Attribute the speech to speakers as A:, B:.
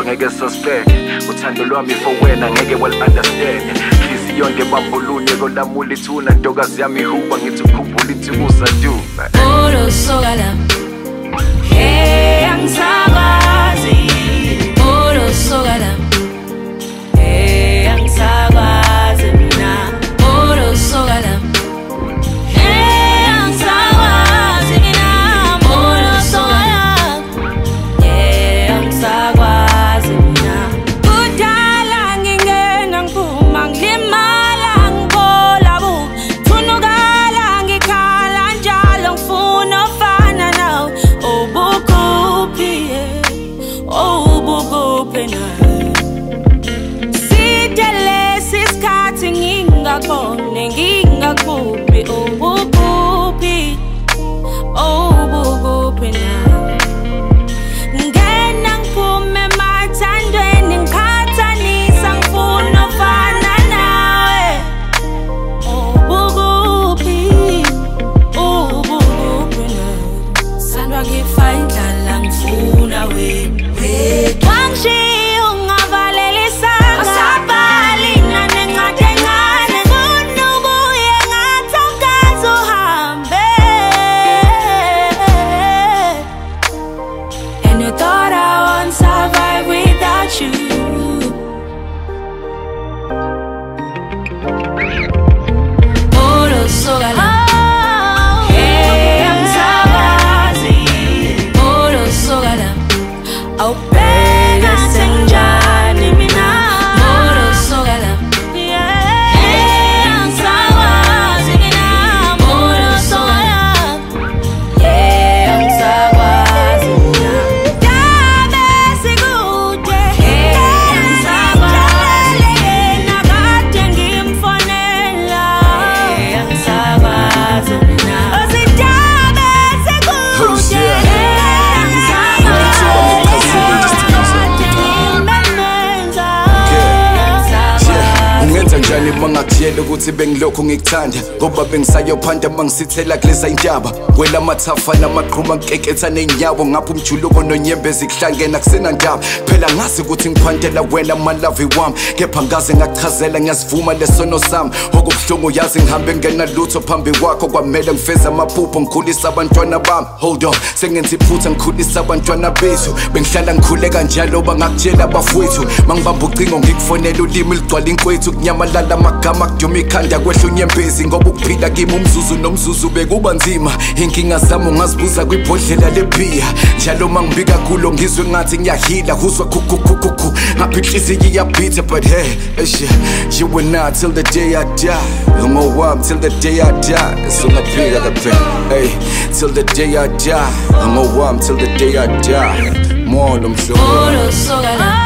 A: ngeke suspect uthando lwami for wena ngeke well understand inhliziyo ngebambulunye kolamula ithuna ntokazi yami ihuba ngithi ukhumbula ithukusa du
B: Olo soka la hey angisakwazi Olo soka la hey angisakwazi mina Olo soka la hey angisakwazi mina Olo soka la hey angisakwazi mina Kudala ngingena ngiphuma ngilimala ngibola bu Thunukala ngikhala njalo ngifuna ofana nawe Obukuphi obukuphi na Sidele isikhathi ngingakone ngingakuphi obukuphi obukuphi na Ngena ngiphume mathandweni ngikhathanisa ngifuna ofana nawe Obukuphi obukuphi na Sandwa ngifa indlala ngifuna wena Wangishiya ungavalela isanga Asabali ngane ncade ngane Kunubuye ngathi awukaze uhambe And you thought I won't survive without you Olo soka la Hey angisakwazi Olo soka la Awubheka senjani mina Olo soka la Hey angisakwazi mina Olo soka la Hey angisakwazi mina Dabe sikude Hey angisakwazi Nakade ngimfonela Hey angisakwazi mina Ozidabe sikude Hey angisakwazi
A: Ungenza njani mangakutshela ukuthi bengilokhu ngikuthanda ngoba bengisayophanda mangisithela kuleza indaba kwela mathafa namaqhuma ngikeketha nenyawo ngapha umjuluko nonyembezi kuhlangena kusenandaba phela ngazi ukuthi ngiphandela wena malavi wami kepha ngaze ngakuchazela ngiyasivuma lesono sami okubuhlungu yazi ngihambe ngenalutho phambi kwakho kwamele ngifeza amaphupho ngikhulisa abantwana bami hold on sengenza iphutha ngikhulisa abantwana bethu bengihlala ngikhuleka njalo bangakutshela abafowethu mangibamba ucingo ngikufonela ulimi ligcwala inkwethu kunyamalala amagama kuduma ikhanda kwehla unyembezi ngoba ukuphila kimi umzuzu nomzuzu bekuba nzima inkinga zami ungazibuza kwibhodlela lebhiya njalo mangibika kulo ngizwe ngathi ngiyahila kuzwa khukhukhukhu ngapha inhliziyo iyabhitha but hey you and I till the day I die ngowami till the day I die songaphika kaphela hey till the day I die ngowami till the day I die more lo mhlobo
B: Olo soka la